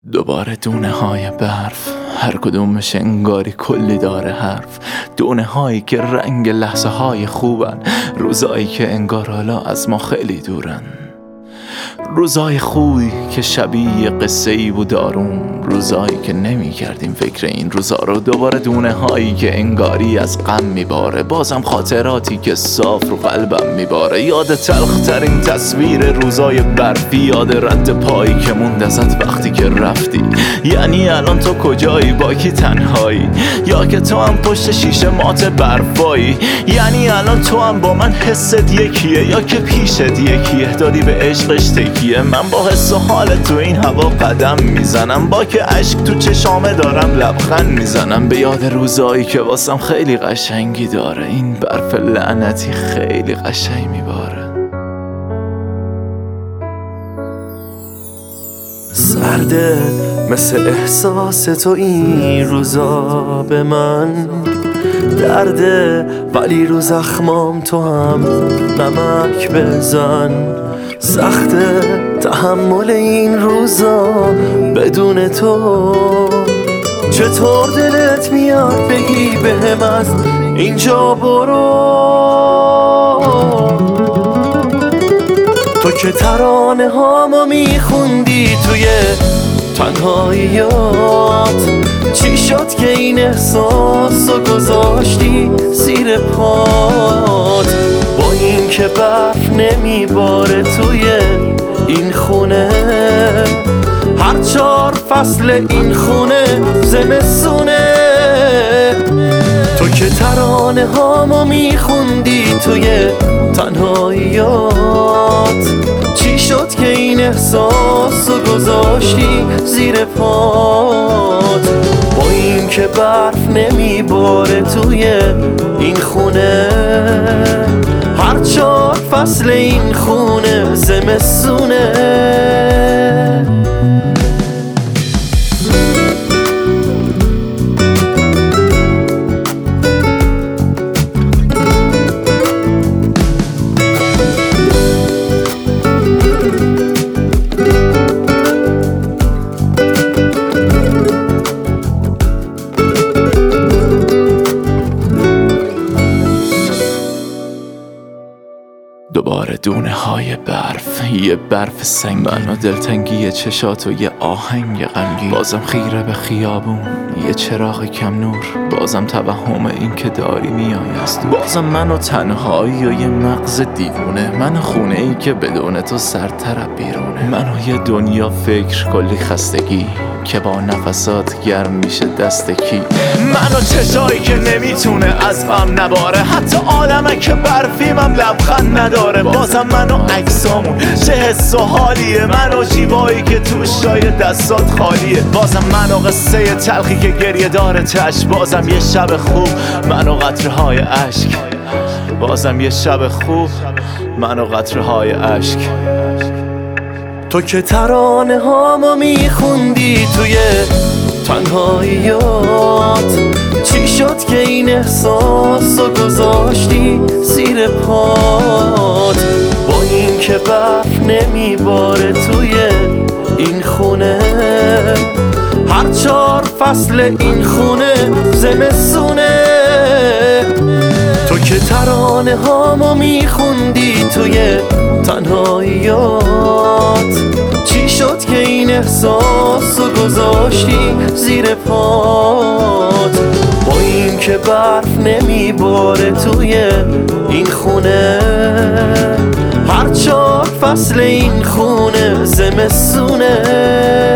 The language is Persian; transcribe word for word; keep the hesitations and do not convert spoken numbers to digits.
دوباره دونه های برف، هر کدومش انگاری کلی داره حرف. دونه هایی که رنگ لحظه های خوبن، روزایی که انگار حالا از ما خیلی دورن. روزای خوبی که شبیه قصه ای بود آروم، روزایی که نمی کردیم فکر این روزا رو. دوباره دونه هایی که انگاری از غم میباره، بازم خاطراتی که صاف رو قلبم میباره. یاد تلخ ترین تصویر روزای برفی، یاد رد پایی که موند ازت وقتی که رفتی. یعنی الان تو کجایی، با کی تنهایی، یا که تو هم پشت شیشه مات برفایی. یعنی الان تو هم با من حست یکیه، یا که پیشت یکیه، دادی به عشقش تکیه. من با حس و حال تو این هوا قدم میزنم، با که عشق تو چشامه دارم لبخند میزنم. به یاد روزایی که واسم خیلی قشنگی داره، این برف لعنتی خیلی قشنگ میباره. سرده مثل احساس تو این روزا به من درده، ولی رو زخمام تو هم نمک بزن. سخته تحمل این روزا بدون تو، چطور دلت میاد بگی بهم از اینجا برو. تو که ترانه هامو میخوندی توی تنهاییات، چی شد که این احساس رو گذاشتی زیر پات؟ با این که برف نمیباره توی این خونه، هر چهار فصل این خونه زمستونه. تو که ترانه هامو میخوندی توی تنهاییات، چی شد که این احساس رو گذاشتی زیر پات؟ با این که برف نمیباره توی این خونه، هر چهار فصل این خونه زمستونه. دوباره دونه های برف، یه برف سنگین و دلتنگی چشات و یه آهنگ غمگین. بازم خیره به خیابون، یه چراغ کم نور، بازم توهم این که داری میای از دور. بازم من و تنهایی و یه مغز دیوونه، من خونه ای که بدون تو سرتر بیرونه. من و یه دنیا فکر کلی خستگی که با نفسات گرم میشه دست کی. من و چشایی که نمیتونه از غم نباره، حتی عالمه که برفیمم لبخند نداره. بازم من و عکسامون چه حس و حالیه، من و جیبایی که توش جای دستات خالیه. بازم من و قصه تلخی که گریه داره تش، بازم یه شب خوب من و قطره های عشق. بازم یه شب خوب من و قطره های عشق. تو که ترانه هامو میخوندی توی تنهاییات، چی شد که این احساس رو گذاشتی زیر پات؟ با این که برف نمیباره توی این خونه، هر چهار فصل این خونه زمستونه. تو که ترانه هامو میخوندی توی تنهاییات، چی شد که این احساس رو گذاشتی زیر پات؟ با این که برف نمیباره توی این خونه، هر چهار فصل این خونه زمستونه.